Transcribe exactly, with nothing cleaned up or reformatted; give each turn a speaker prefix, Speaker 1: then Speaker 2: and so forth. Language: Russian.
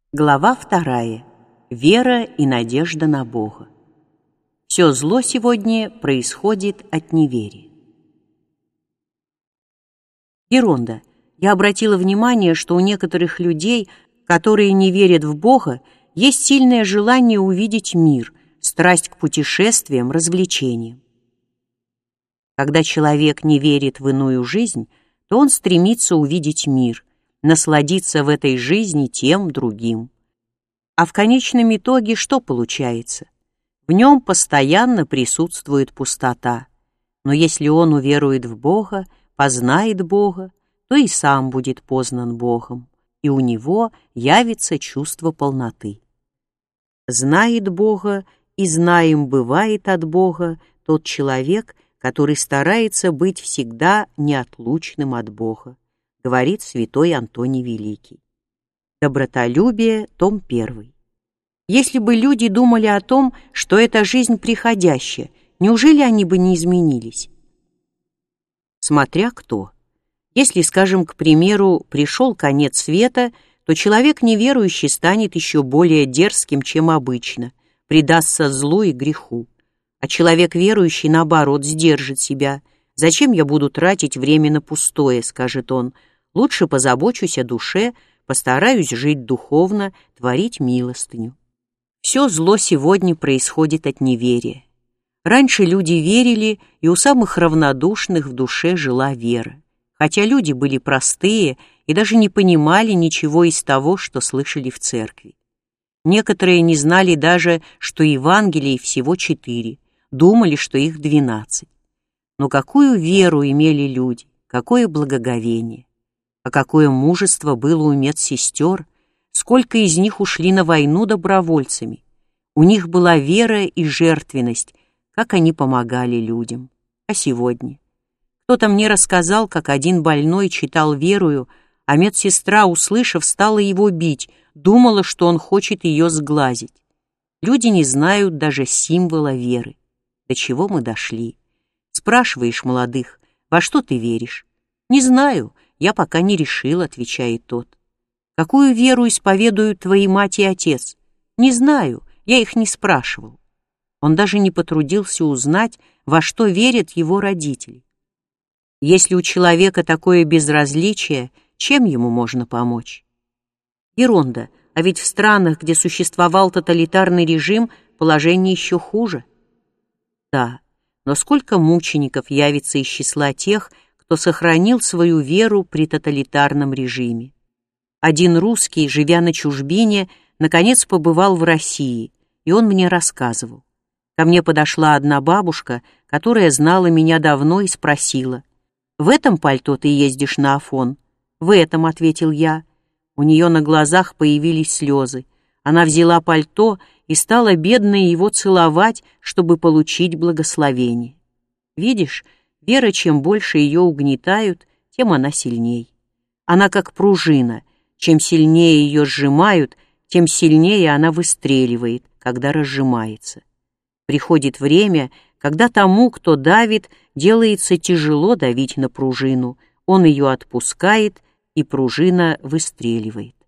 Speaker 1: Глава вторая. Вера и надежда на Бога. Все зло сегодня происходит от неверия. Геронда, я обратила внимание, что у некоторых людей, которые не верят в Бога, есть сильное желание увидеть мир, страсть к путешествиям, развлечениям. Когда человек не верит в иную жизнь, то он стремится увидеть мир, насладиться в этой жизни тем другим. А в конечном итоге что получается? В нем постоянно присутствует пустота. Но если он уверует в Бога, познает Бога, то и сам будет познан Богом, и у него явится чувство полноты. Знает Бога, и знаем бывает от Бога тот человек, который старается быть всегда неотлучным от Бога, говорит святой Антоний Великий. Добротолюбие, том первый. Если бы люди думали о том, что эта жизнь приходящая, неужели они бы не изменились? Смотря кто. Если, скажем, к примеру, пришел конец света, то человек неверующий станет еще более дерзким, чем обычно, предастся злу и греху. А человек верующий, наоборот, сдержит себя. «Зачем я буду тратить время на пустое?» — скажет он. «Лучше позабочусь о душе, постараюсь жить духовно, творить милостыню». Все зло сегодня происходит от неверия. Раньше люди верили, и у самых равнодушных в душе жила вера. Хотя люди были простые и даже не понимали ничего из того, что слышали в церкви. Некоторые не знали даже, что Евангелий всего четыре, думали, что их двенадцать. Но какую веру имели люди, какое благоговение, а какое мужество было у медсестер, сколько из них ушли на войну добровольцами. У них была вера и жертвенность, как они помогали людям. А сегодня? Кто-то мне рассказал, как один больной читал верую, а медсестра, услышав, стала его бить, думала, что он хочет ее сглазить. Люди не знают даже символа веры. До чего мы дошли? Спрашиваешь молодых, во что ты веришь? Не знаю, я пока не решил, отвечает тот. Какую веру исповедуют твои мать и отец? Не знаю, я их не спрашивал. Он даже не потрудился узнать, во что верят его родители. Если у человека такое безразличие, чем ему можно помочь? Геронда, а ведь в странах, где существовал тоталитарный режим, положение еще хуже. Да, но сколько мучеников явится из числа тех, кто сохранил свою веру при тоталитарном режиме. Один русский, живя на чужбине, наконец побывал в России, и он мне рассказывал. Ко мне подошла одна бабушка, которая знала меня давно, и спросила: «В этом пальто ты ездишь на Афон?» «В этом», — ответил я. У нее на глазах появились слезы. Она взяла пальто и стала бедная его целовать, чтобы получить благословение. Видишь, вера, чем больше ее угнетают, тем она сильней. Она как пружина. Чем сильнее ее сжимают, тем сильнее она выстреливает, когда разжимается. Приходит время, когда тому, кто давит, делается тяжело давить на пружину. Он ее отпускает, и пружина выстреливает.